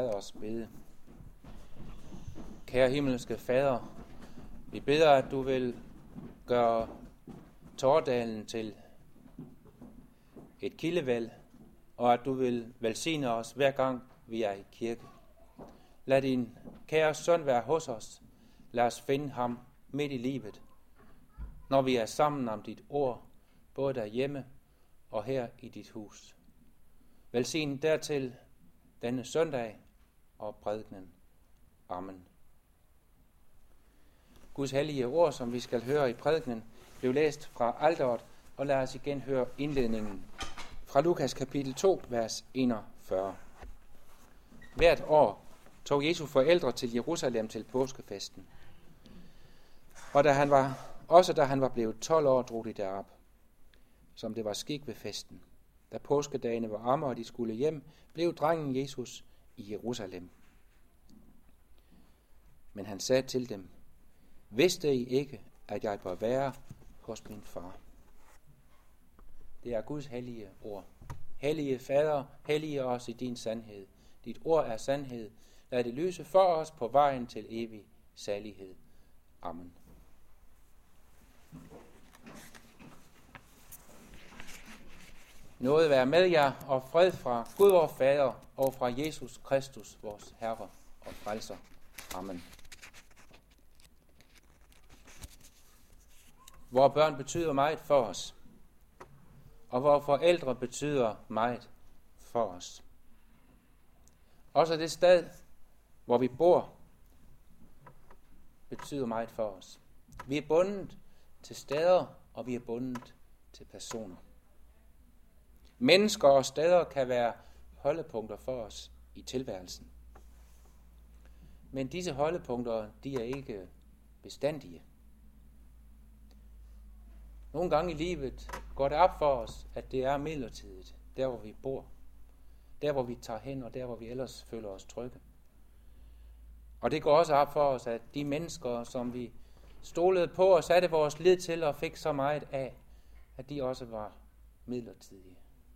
Lad os bede. Kære himmelske Fader, vi beder, at du vil gøre Tårdalen til et kildevæld, og at du vil velsigne os hver gang vi er i kirke. Lad din kære søn være hos os. Lad os finde ham midt i livet, når vi er sammen om dit ord, både derhjemme og her i dit hus. Velsign dertil denne søndag og prædikenen. Amen. Guds hellige ord, som vi skal høre i prædikenen, blev læst fra alteret, og lad os igen høre indledningen fra Lukas kapitel 2, vers 41. Hvert år tog Jesu forældre til Jerusalem til påskefesten. Og da han var blevet 12 år, drog de derop, som det var skik ved festen. Da påskedagene var omme, og de skulle hjem, blev drengen Jesus i Jerusalem. Men han sagde til dem: Vidste I ikke, at jeg bør være hos min far? Det er Guds hellige ord. Hellige Fader, hellige os i din sandhed. Dit ord er sandhed. Lad det lyse for os på vejen til evig salighed. Amen. Nåde være med jer, og fred fra Gud vor Fader og fra Jesus Kristus, vores Herre og Frelser. Amen. Vore børn betyder meget for os, og vore forældre betyder meget for os. Også det sted, hvor vi bor, betyder meget for os. Vi er bundet til steder, og vi er bundet til personer. Mennesker og steder kan være holdepunkter for os i tilværelsen. Men disse holdepunkter, de er ikke bestandige. Nogle gange i livet går det op for os, at det er midlertidigt, der hvor vi bor. Der hvor vi tager hen, og der hvor vi ellers føler os trygge. Og det går også op for os, at de mennesker, som vi stolede på og satte vores lid til og fik så meget af, at de også var midlertidige.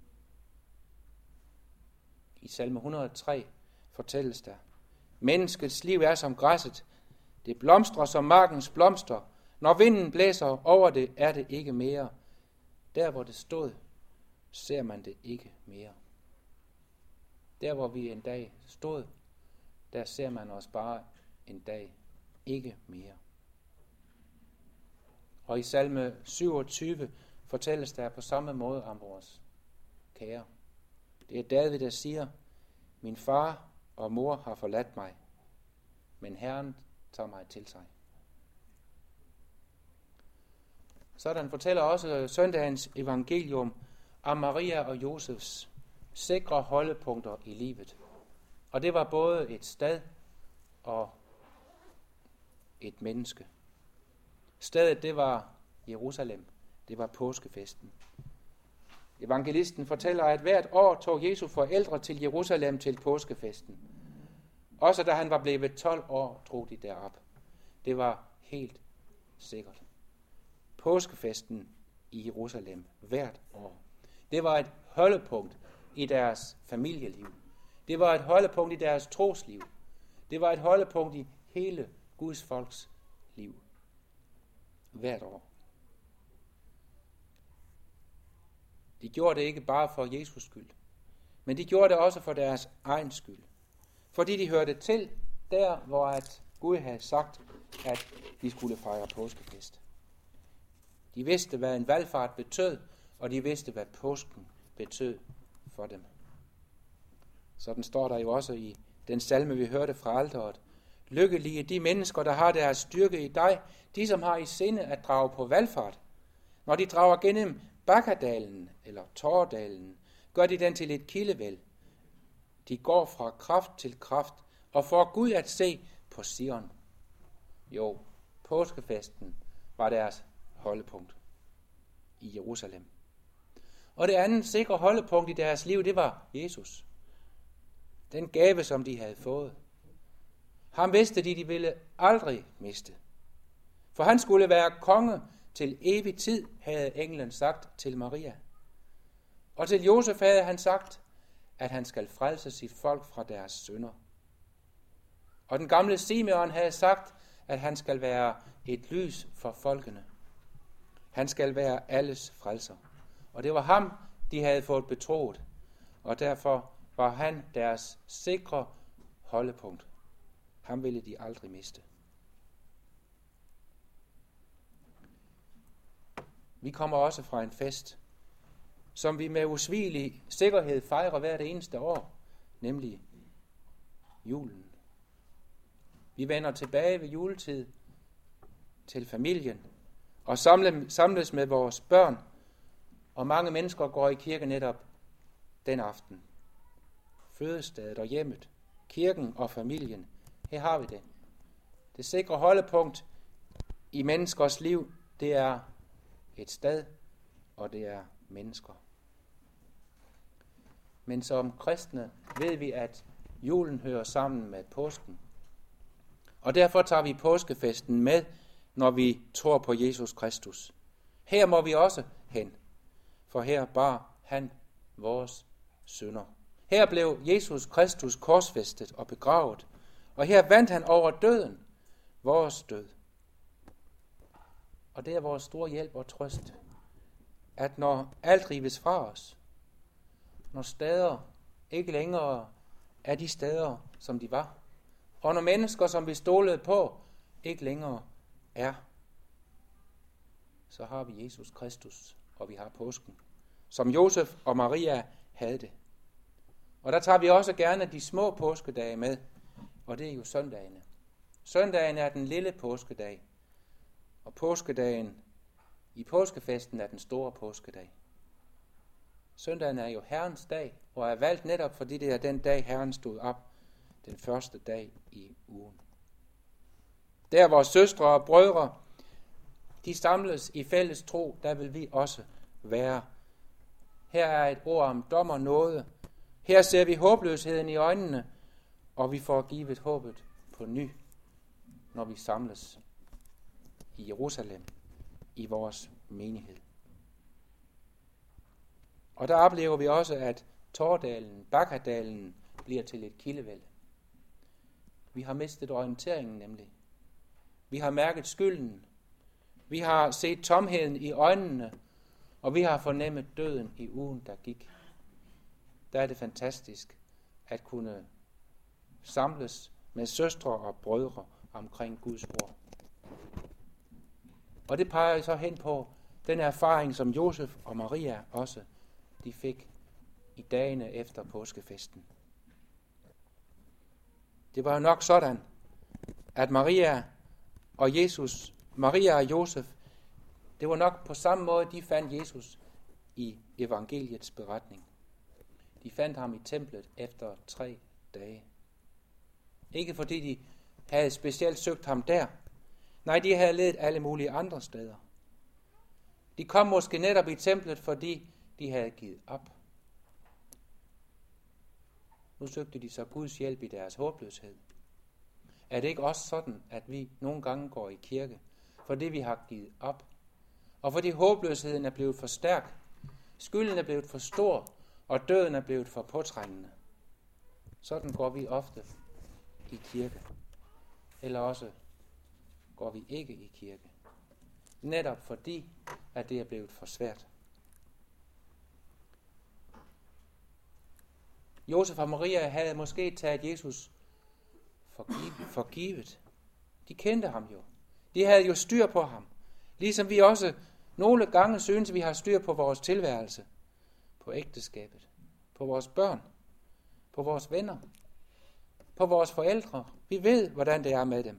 I salme 103 fortælles der: Menneskets liv er som græsset. Det blomstrer som markens blomster. Når vinden blæser over det, er det ikke mere. Der hvor det stod, ser man det ikke mere. Der hvor vi en dag stod, der ser man os bare en dag ikke mere. Og i salme 27 fortælles der på samme måde om vores kære. Det er David, der siger: Min far og mor har forladt mig, men Herren tager mig til sig. Sådan fortæller også søndagens evangelium om Maria og Josefs sikre holdepunkter i livet. Og det var både et sted og et menneske. Stedet, det var Jerusalem. Det var påskefesten. Evangelisten fortæller, at hvert år tog Jesu forældre til Jerusalem til påskefesten. Også da han var blevet 12 år, drog de derop. Det var helt sikkert. Påskefesten i Jerusalem hvert år. Det var et holdepunkt i deres familieliv. Det var et holdepunkt i deres trosliv. Det var et holdepunkt i hele Guds folks liv. Hvert år. De gjorde det ikke bare for Jesus skyld, men de gjorde det også for deres egen skyld. Fordi de hørte til der, hvor at Gud havde sagt, at de skulle fejre påskefest. De vidste, hvad en valfart betød, og de vidste, hvad påsken betød for dem. Sådan står der jo også i den salme, vi hørte fra alteret. Lykkelige de mennesker, der har deres styrke i dig, de som har i sinde at drage på valfart. Når de drager gennem Bakkadalen eller Tårdalen, gør de den til et kildevæld. De går fra kraft til kraft og får Gud at se på Sion. Jo, påskefesten var deres holdepunkt i Jerusalem. Og det andet sikre holdepunkt i deres liv, det var Jesus. Den gave, som de havde fået. Ham vidste de ville aldrig miste. For han skulle være konge til evig tid, havde englen sagt til Maria. Og til Josef havde han sagt, at han skal frelse sit folk fra deres synder. Og den gamle Simeon havde sagt, at han skal være et lys for folkene. Han skal være alles frelser. Og det var ham, de havde fået betroet. Og derfor var han deres sikre holdepunkt. Ham ville de aldrig miste. Vi kommer også fra en fest, som vi med usvigelig sikkerhed fejrer hvert eneste år, nemlig julen. Vi vender tilbage ved juletid til familien og samles med vores børn, og mange mennesker går i kirke netop den aften. Fødestedet og hjemmet, kirken og familien, her har vi det. Det sikre holdepunkt i menneskers liv, det er et sted, og det er mennesker. Men som kristne ved vi, at julen hører sammen med påsken. Og derfor tager vi påskefesten med, når vi tror på Jesus Kristus. Her må vi også hen, for her bar han vores synder. Her blev Jesus Kristus korsfæstet og begravet, og her vandt han over døden, vores død. Og det er vores store hjælp og trøst, at når alt rives fra os, når steder ikke længere er de steder, som de var, og når mennesker, som vi stolede på, ikke længere er, så har vi Jesus Kristus, og vi har påsken, som Josef og Maria havde det. Og der tager vi også gerne de små påskedage med, og det er jo søndagene. Søndagen er den lille påskedag, og påskedagen i påskefesten er den store påskedag. Søndagen er jo Herrens dag, og er valgt netop, fordi det er den dag, Herren stod op, den første dag i ugen. Der vores søstre og brødre, de samles i fælles tro, der vil vi også være. Her er et ord om dom og nåde. Her ser vi håbløsheden i øjnene, og vi får givet håbet på ny, når vi samles i Jerusalem, i vores menighed. Og der oplever vi også, at Tårdalen, Bakkadalen, bliver til et kildevæld. Vi har mistet orienteringen nemlig. Vi har mærket skylden. Vi har set tomheden i øjnene, og vi har fornemmet døden i ugen, der gik. Der er det fantastisk at kunne samles med søstre og brødre omkring Guds ord. Og det peger så hen på den erfaring, som Josef og Maria også de fik i dagene efter påskefesten. Det var jo nok sådan, at Maria og Josef, det var nok på samme måde, de fandt Jesus i evangeliets beretning. De fandt ham i templet efter 3 dage. Ikke fordi de havde specielt søgt ham der. Nej, de havde ledt alle mulige andre steder. De kom måske netop i templet, fordi de havde givet op. Nu søgte de så Guds hjælp i deres håbløshed. Er det ikke også sådan, at vi nogle gange går i kirke, fordi vi har givet op, og fordi håbløsheden er blevet for stærk, skylden er blevet for stor, og døden er blevet for påtrængende? Sådan går vi ofte i kirke. Eller også går vi ikke i kirke. Netop fordi, at det er blevet for svært. Josef og Maria havde måske taget Jesus for givet. De kendte ham jo. De havde jo styr på ham. Ligesom vi også nogle gange synes, vi har styr på vores tilværelse. På ægteskabet. På vores børn. På vores venner. På vores forældre. Vi ved, hvordan det er med dem.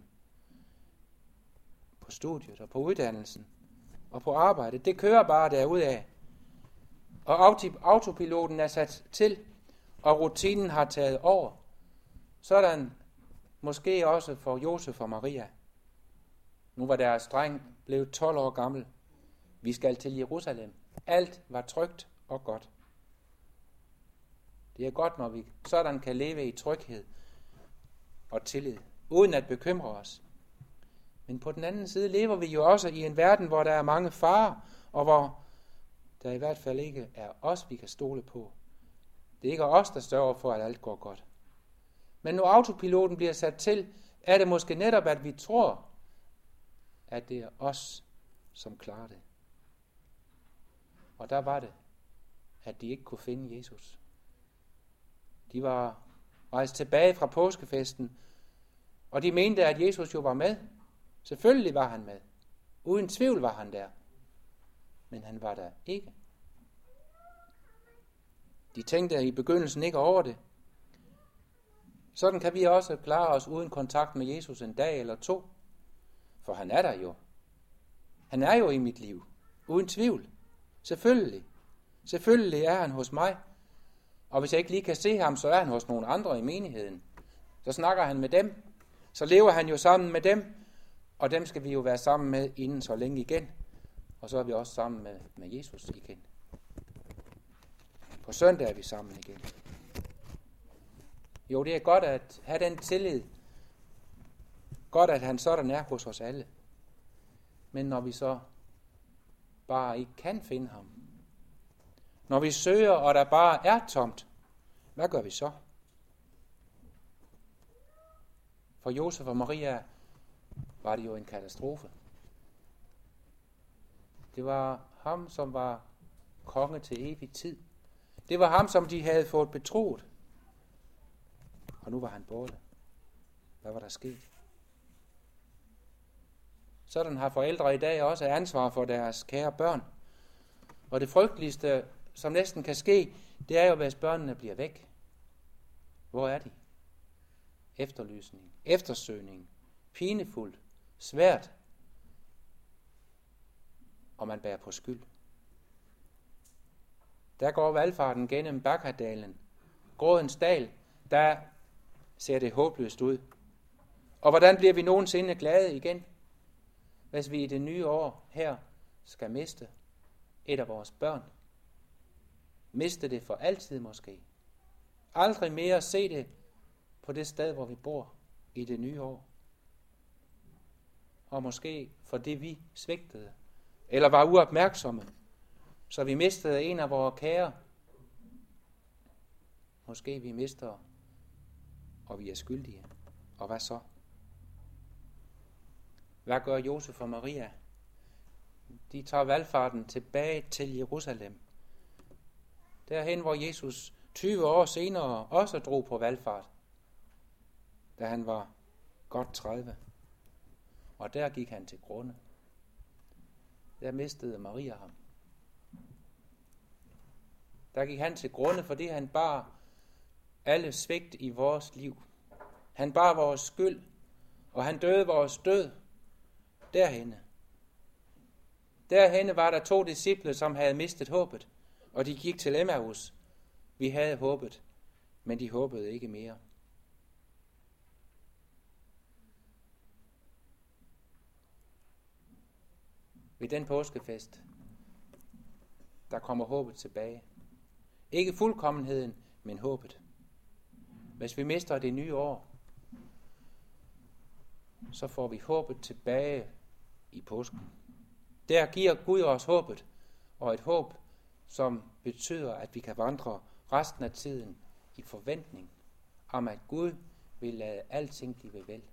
På studiet og på uddannelsen. Og på arbejdet. Det kører bare derudad. Og autopiloten er sat til, og rutinen har taget over. Sådan måske også for Josef og Maria. Nu var deres dreng blevet 12 år gammel. Vi skal til Jerusalem. Alt var trygt og godt. Det er godt, når vi sådan kan leve i tryghed og tillid, uden at bekymre os. Men på den anden side lever vi jo også i en verden, hvor der er mange farer, og hvor der i hvert fald ikke er os, vi kan stole på. Det er ikke os, der sørger for, at alt går godt. Men når autopiloten bliver sat til, er det måske netop, at vi tror, at det er os, som klarer det. Og der var det, at de ikke kunne finde Jesus. De var rejst tilbage fra påskefesten, og de mente, at Jesus jo var med. Selvfølgelig var han med. Uden tvivl var han der. Men han var der ikke. De tænkte i begyndelsen ikke over det. Sådan kan vi også klare os uden kontakt med Jesus en dag eller to. For han er der jo. Han er jo i mit liv. Uden tvivl. Selvfølgelig. Selvfølgelig er han hos mig. Og hvis jeg ikke lige kan se ham, så er han hos nogle andre i menigheden. Så snakker han med dem. Så lever han jo sammen med dem. Og dem skal vi jo være sammen med inden så længe igen. Og så er vi også sammen med Jesus igen. På søndag er vi sammen igen. Jo, det er godt at have den tillid. Godt, at han sådan er hos os alle. Men når vi så bare ikke kan finde ham, når vi søger, og der bare er tomt, hvad gør vi så? For Josef og Maria var det jo en katastrofe. Det var ham, som var konge til evig tid. Det var ham, som de havde fået betroet. Og nu var han borte. Hvad var der sket? Sådan har forældre i dag også ansvar for deres kære børn. Og det frygteligste, som næsten kan ske, det er jo, hvis børnene bliver væk. Hvor er de? Efterlysning, eftersøgning, pinefuldt, svært, og man bærer på skyld. Der går valfarten gennem Bakkadalen, Grådens dal, der ser det håbløst ud. Og hvordan bliver vi nogensinde glade igen, hvis vi i det nye år her skal miste et af vores børn? Miste det for altid måske. Aldrig mere se det på det sted, hvor vi bor i det nye år. Og måske for det vi svigtede, eller var uopmærksomme, så vi mistede en af vores kære. Måske vi mister, og vi er skyldige. Og hvad så? Hvad gør Josef og Maria? De tager valfarten tilbage til Jerusalem. Derhen, hvor Jesus 20 år senere også drog på valfart, da han var godt 30. Og der gik han til grunde. Der mistede Maria ham. Der gik han til grunde, fordi han bar alle svigt i vores liv. Han bar vores skyld, og han døde vores død derhenne. Derhenne var der 2 disciple, som havde mistet håbet, og de gik til Emmaus. Vi havde håbet, men de håbede ikke mere. Ved den påskefest, der kommer håbet tilbage. Ikke fuldkommenheden, men håbet. Hvis vi mister det nye år, så får vi håbet tilbage i påsken. Der giver Gud os håbet, og et håb, som betyder, at vi kan vandre resten af tiden i forventning om, at Gud vil lade alting blive vel.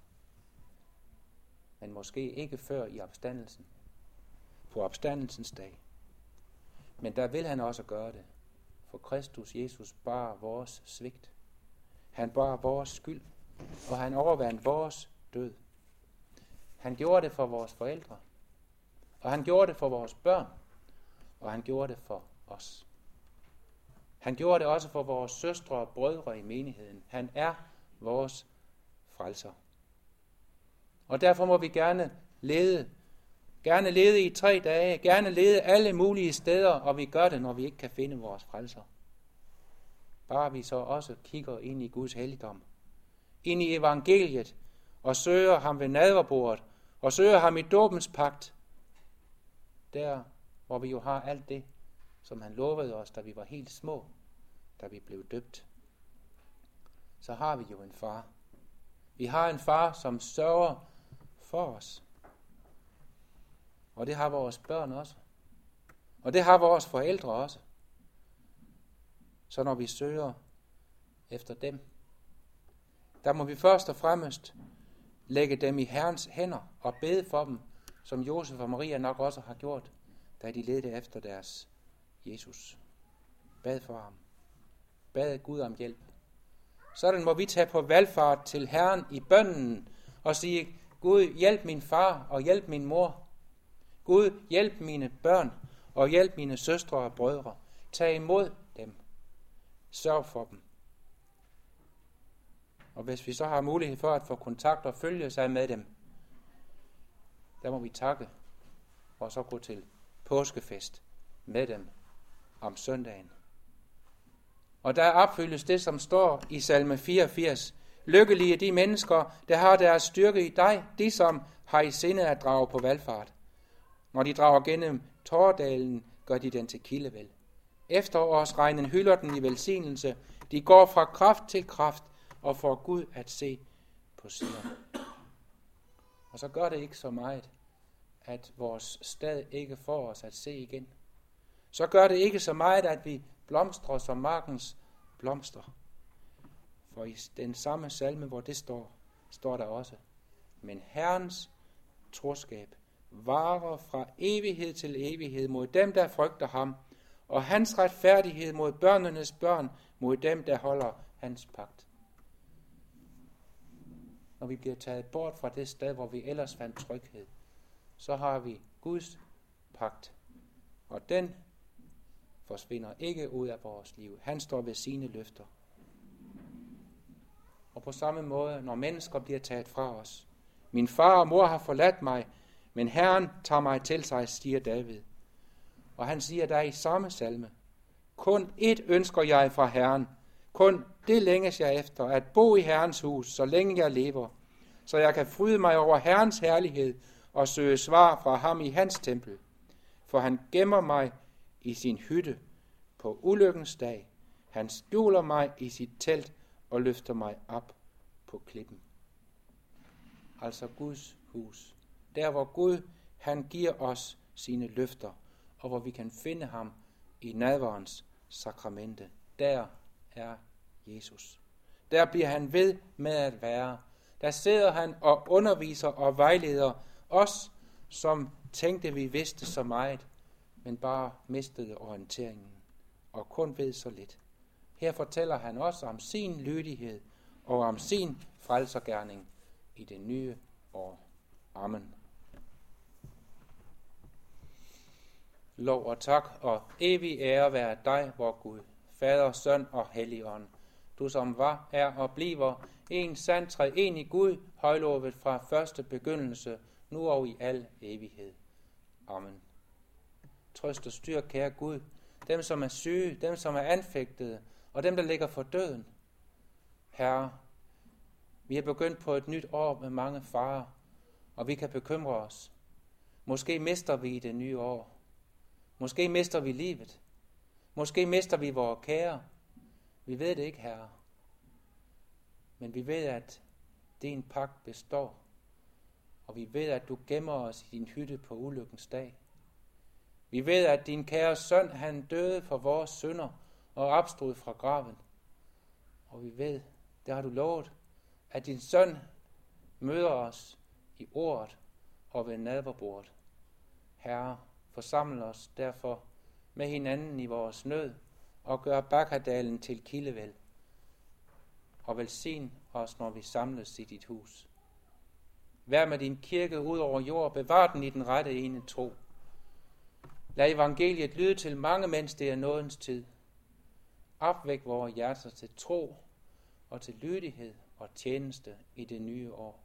Men måske ikke før i opstandelsen, på opstandelsens dag. Men der vil han også gøre det, for Kristus Jesus bar vores svigt. Han bar vores skyld, og han overvandt vores død. Han gjorde det for vores forældre, og han gjorde det for vores børn, og han gjorde det for os. Han gjorde det også for vores søstre og brødre i menigheden. Han er vores frelser. Og derfor må vi gerne lede i 3 dage, gerne lede alle mulige steder, og vi gør det, når vi ikke kan finde vores frelser. Bare vi så også kigger ind i Guds helligdom, ind i evangeliet, og søger ham ved nadverbordet, og søger ham i dåbens pagt, der hvor vi jo har alt det, som han lovede os, da vi var helt små, da vi blev døbt. Så har vi jo en far. Vi har en far, som sørger for os. Og det har vores børn også. Og det har vores forældre også. Så når vi søger efter dem, Der må vi først og fremmest lægge dem i Herrens hænder og bede for dem, som Josef og Maria nok også har gjort, da de ledte efter deres Jesus. Bad for ham. Bad Gud om hjælp. Sådan må vi tage på valgfart til Herren i bønnen og sige, Gud, hjælp min far og hjælp min mor. Gud, hjælp mine børn og hjælp mine søstre og brødre. Tag imod dem. Sørg for dem. Og hvis vi så har mulighed for at få kontakt og følge sig med dem, der må vi takke og så gå til påskefest med dem om søndagen. Og der opfyldes det, som står i salme 84. Lykkelige de mennesker, der har deres styrke i dig, de som har i sinde at drage på valfart. Når de drager gennem Tårdalen, gør de den til kildevæld. Efterårsregnen hylder den i velsignelse. De går fra kraft til kraft og får Gud at se på siden. Og så gør det ikke så meget, at vores stad ikke får os at se igen. Så gør det ikke så meget, at vi blomstrer som markens blomster. For i den samme salme, hvor det står der også. Men Herrens troskab varer fra evighed til evighed mod dem, der frygter ham, og hans retfærdighed mod børnenes børn, mod dem, der holder hans pagt. Når vi bliver taget bort fra det sted, hvor vi ellers fandt tryghed, så har vi Guds pagt, og den forsvinder ikke ud af vores liv. Han står ved sine løfter. Og på samme måde, når mennesker bliver taget fra os. Min far og mor har forladt mig, men Herren tager mig til sig, siger David. Og han siger der i samme salme, kun ét ønsker jeg fra Herren, kun det længes jeg efter, at bo i Herrens hus, så længe jeg lever, så jeg kan fryde mig over Herrens herlighed og søge svar fra ham i hans tempel. For han gemmer mig i sin hytte på ulykkens dag. Han skjuler mig i sit telt og løfter mig op på klippen. Altså Guds hus. Der hvor Gud, han giver os sine løfter, og hvor vi kan finde ham i nadverens sakramente. Der er Jesus. Der bliver han ved med at være. Der sidder han og underviser og vejleder os, som tænkte vi vidste så meget, men bare mistede orienteringen og kun ved så lidt. Her fortæller han også om sin lydighed og om sin frelsergerning i det nye år. Amen. Lov og tak og evig ære være dig, vor Gud, Fader, Søn og Helligånd. Du som var, er og bliver en sand treenig Gud, højlovet fra første begyndelse, nu og i al evighed. Amen. Trøst og styr, kære Gud, dem som er syge, dem som er anfægtede, og dem der ligger for døden. Herre, vi er begyndt på et nyt år med mange farer, og vi kan bekymre os. Måske mister vi i det nye år. Måske mister vi livet. Måske mister vi vores kære. Vi ved det ikke, Herre. Men vi ved, at din pagt består. Og vi ved, at du gemmer os i din hytte på ulykkens dag. Vi ved, at din kære søn, han døde for vores synder og opstod fra graven. Og vi ved, det har du lovet, at din søn møder os i ordet og ved nadverbordet. Herre, forsaml os derfor med hinanden i vores nød og gør Bakkadalen til kildevæld. Og velsign os, når vi samles i dit hus. Vær med din kirke ud over jord, bevar den i den rette ene tro. Lad evangeliet lyde til mange, mens det er nådens tid. Opvæk vores hjerter til tro og til lydighed og tjeneste i det nye år.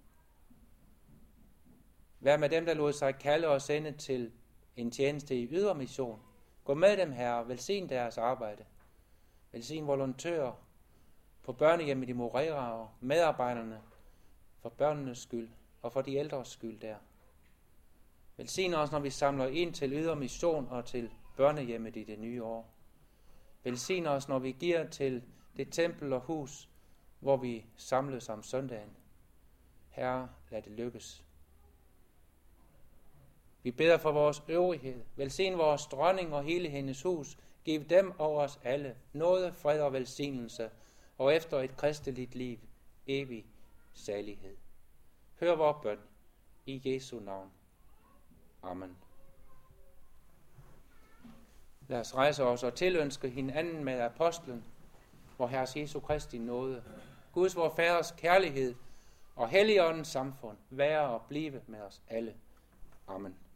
Vær med dem, der lod sig kalde og sende til en tjeneste i ydermission. Gå med dem, Herre, velsign deres arbejde. Velsign volontører på børnehjemmet i Morera og medarbejderne for børnenes skyld og for de ældres skyld der. Velsign os, når vi samler ind til ydermission og til børnehjemmet i det nye år. Velsign os, når vi giver til det tempel og hus, hvor vi samles om søndagen. Herre, lad det lykkes. Vi beder for vores øvrighed. Velsign vores dronning og hele hendes hus. Giv dem og os alle nåde, fred og velsignelse, og efter et kristeligt liv evig salighed. Hør vor bøn i Jesu navn. Amen. Lad os rejse os og tilønske hinanden med apostlen, vor Herres Jesu Kristi nåde, Guds vor Faders kærlighed og Helligåndens samfund være og blive med os alle. Amen.